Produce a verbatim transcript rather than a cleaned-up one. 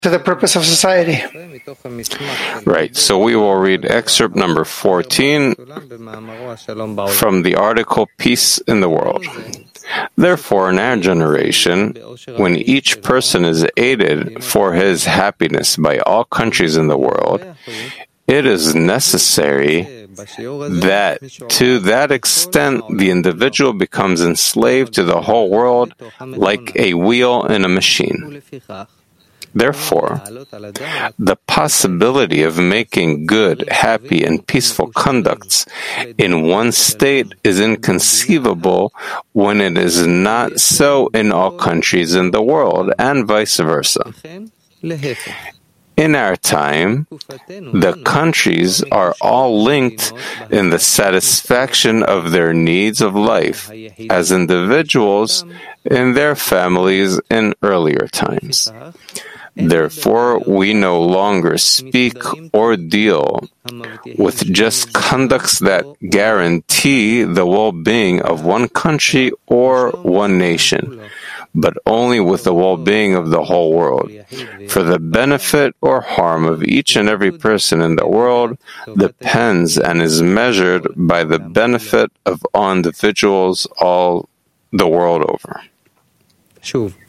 to the purpose of society. Right, so we will read excerpt number fourteen from the article Peace in the World. Therefore, in our generation, when each person is aided for his happiness by all countries in the world, it is necessary that to that extent the individual becomes enslaved to the whole world like a wheel in a machine. Therefore, the possibility of making good, happy, and peaceful conducts in one state is inconceivable when it is not so in all countries in the world, and vice versa. In our time, the countries are all linked in the satisfaction of their needs of life as individuals in their families in earlier times. Therefore, we no longer speak or deal with just conducts that guarantee the well-being of one country or one nation, but only with the well-being of the whole world. For the benefit or harm of each and every person in the world depends and is measured by the benefit of all individuals all the world over.